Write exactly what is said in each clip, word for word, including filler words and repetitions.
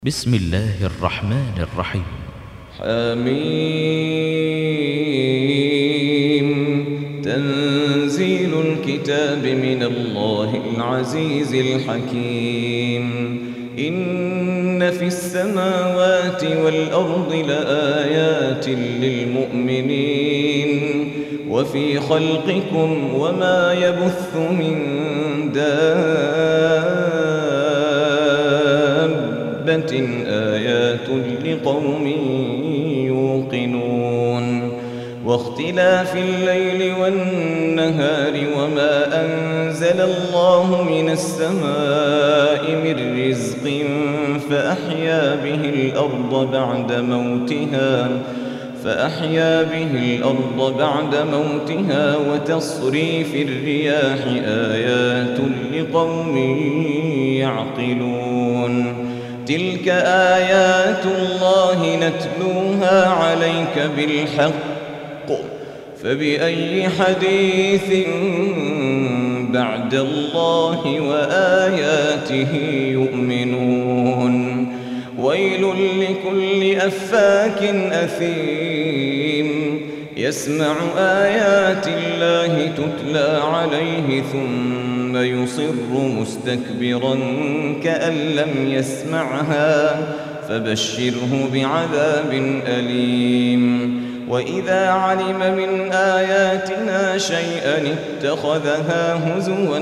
بسم الله الرحمن الرحيم. حميم. تنزيل الكتاب من الله العزيز الحكيم. إن في السماوات والأرض لآيات للمؤمنين وفي خلقكم وما يبث من دابة آيات لقوم يوقنون. واختلاف الليل والنهار وما أنزل الله من السماء من رزق فأحيا به الأرض بعد موتها فأحيا به الأرض بعد موتها وتصريف الرياح آيات لقوم يعقلون. تلك آيات الله نتلوها عليك بالحق فبأي حديث بعد الله وآياته يؤمنون. ويل لكل أفاك أثيم يسمع آيات الله تتلى عليه ثم يصر مستكبرا كأن لم يسمعها فبشره بعذاب أليم. وإذا علم من آياتنا شيئا اتخذها هزوا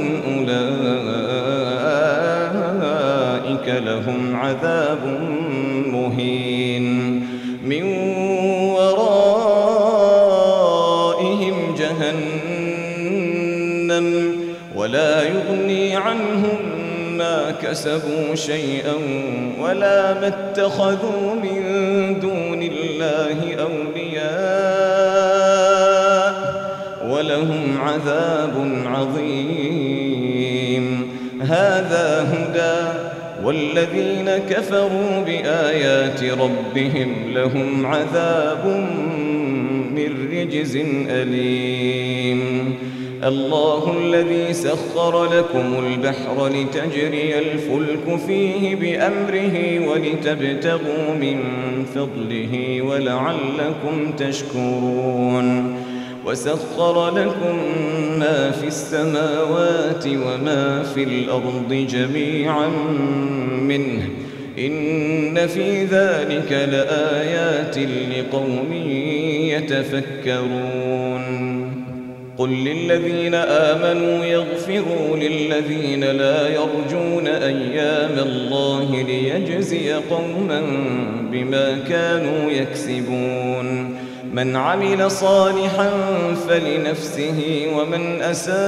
أولئك لهم عذاب مهين. من ورائهم جهنم ولا يغني عنهم ما كسبوا شيئا ولا ما اتخذوا من دون الله أولياء ولهم عذاب عظيم. هذا هدى والذين كفروا بآيات ربهم لهم عذاب من رجز أليم. الله الذي سخر لكم البحر لتجري الفلك فيه بأمره ولتبتغوا من فضله ولعلكم تشكرون. وسخر لكم ما في السماوات وما في الأرض جميعا منه إن في ذلك لآيات لقوم يتفكرون. قل للذين آمنوا يغفروا للذين لا يرجون أيام الله ليجزي قوما بما كانوا يكسبون. من عمل صالحا فلنفسه ومن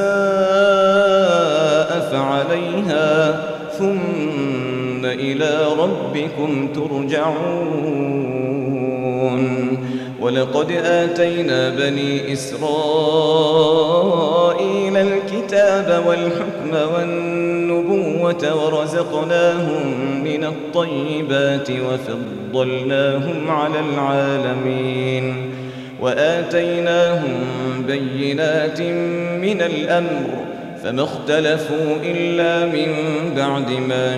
أساء فعليها ثم إلى ربكم ترجعون. ولقد آتينا بني إسرائيل الكتاب والحكم والنبوة ورزقناهم من الطيبات وفضلناهم على العالمين. وآتيناهم بينات من الأمر فما اختلفوا إلا من بعد ما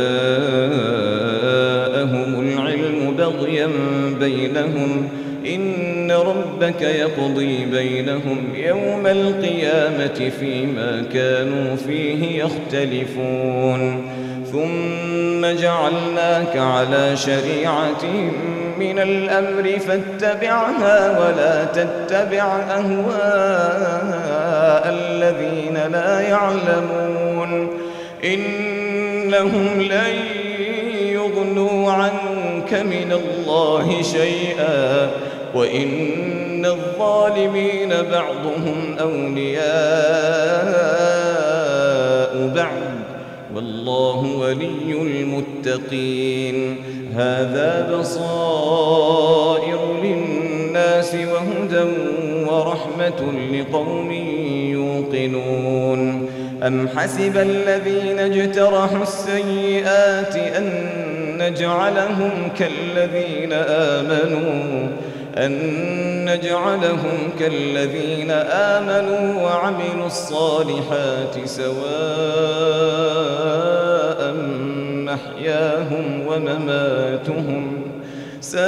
جاءهم العلم بغيا بينهم إن ربك يقضي بينهم يوم القيامة فيما كانوا فيه يختلفون. ثم جعلناك على شريعة من الأمر فاتبعها ولا تتبع أهواء الذين لا يعلمون إنهم لن يغنوا عنك من الله شيئا وإن الظالمين بعضهم أولياء بعض والله ولي المتقين. هذا بصائر للناس وهدى ورحمة لقوم يوقنون. أم حسب الذين اجترحوا السيئات أن نجعلهم كالذين آمنوا أن نجعلهم كالذين آمنوا وعملوا الصالحات سواء محياهم ومماتهم ساء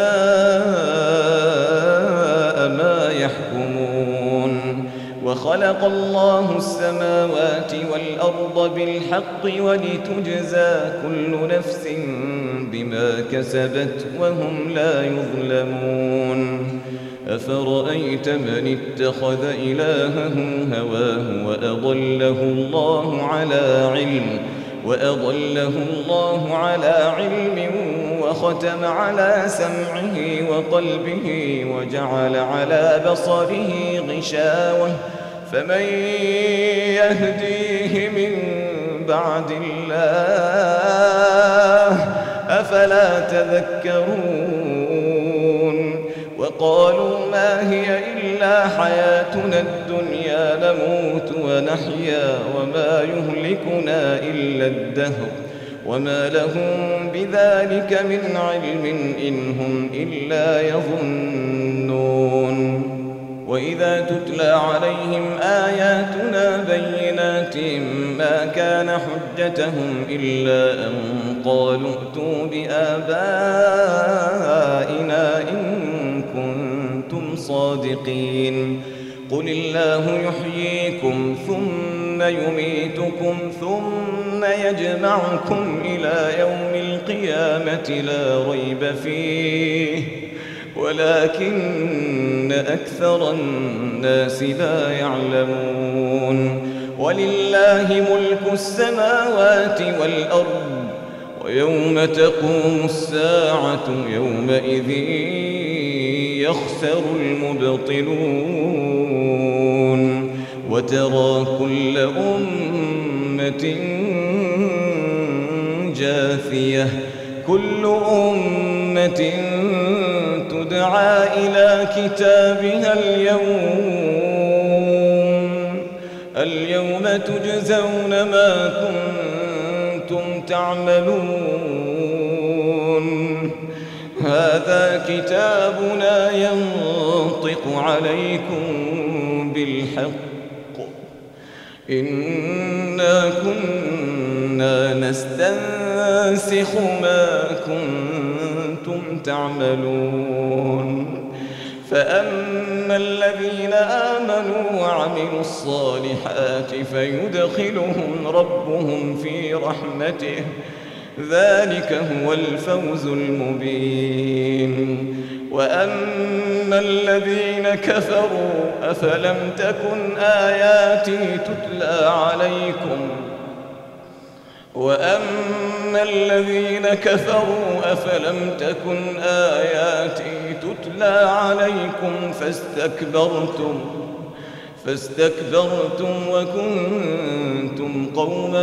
ما يحكمون. وخلق الله السماوات والأرض بالحق ولتجزى كل نفس بما كسبت وهم لا يظلمون. أفرأيت من اتخذ إلهه هواه وأضله الله على علم وأضله الله على علم وختم على سمعه وقلبه وجعل على بصره غشاوة فمن يهديه من بعد الله أفلا تذكرون. وقالوا ما هي إلا حياتنا الدنيا نموت ونحيا وما يهلكنا إلا الدهر وما لهم بذلك من علم إن هم إلا يظنون. وإذا تتلى عليهم آياتنا بينات ما كان حجتهم إلا أن قالوا ائتوا بآبائنا إن كنتم صادقين. قل الله يحييكم ثم يميتكم ثم يجمعكم إلى يوم القيامة لا ريب فيه ولكن أكثر الناس لا يعلمون. ولله ملك السماوات والأرض ويوم تقوم الساعة يومئذ يخسر المبطلون. وترى كل أمة جاثية كل أمة تدعى إلى كتابها اليوم اليوم تجزون ما كنتم تعملون. هذا كتابنا ينطق عليكم بالحق إنا كنا نستنسخ ما كنتم تعملون. فأما الذين آمنوا وعملوا الصالحات فيدخلهم ربهم في رحمته ذلك هو الفوز المبين. وأما الذين كفروا أفلم تكن آياتي تتلى عليكم وأما الذين كفروا أفلم تكن آياتي تتلى عليكم فاستكبرتم فاستكبرتم وكنتم قوما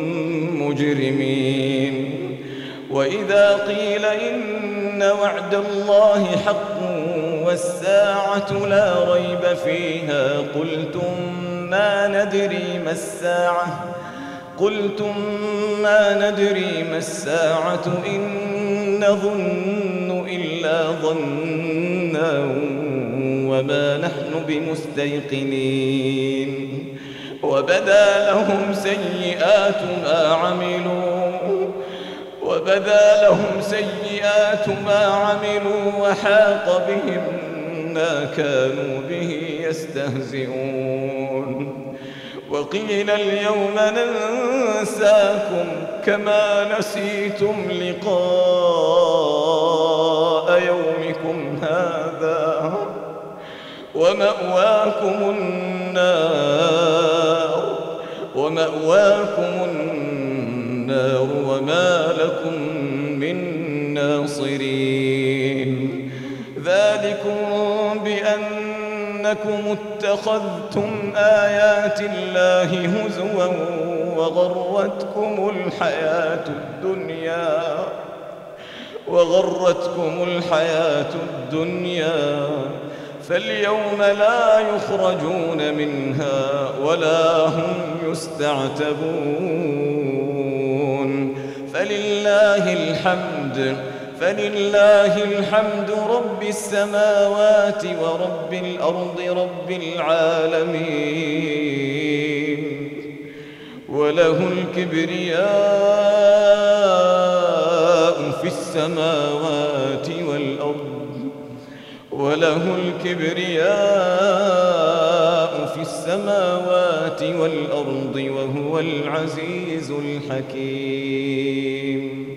مجرمين. وإذا قيل إن وعد الله حق والساعة لا ريب فيها قلتم ما ندري ما الساعة قلتم ما ندري ما الساعة إن نظن إلا ظنا وما نحن بمستيقنين. وبدا لهم سيئات ما عملوا وبدا لهم سيئات ما عملوا وحاق بهم ما كانوا به يستهزئون. وقيل اليوم ننساكم كما نسيتم لقاء يومكم هذا ومأواكم النار ومأواكم النار وما لكم من ناصرين. ذلكم بأنكم اتخذتم آيات الله هزوا وغرتكم الحياة الدنيا وغرتكم الحياة الدنيا فاليوم لا يخرجون منها ولا هم يستعتبون. فلله الحمد فلله الحمد رب السماوات ورب الأرض رب العالمين وله الكبرياء في السماوات والأرض وله الكبرياء في السماوات والأرض وهو العزيز الحكيم.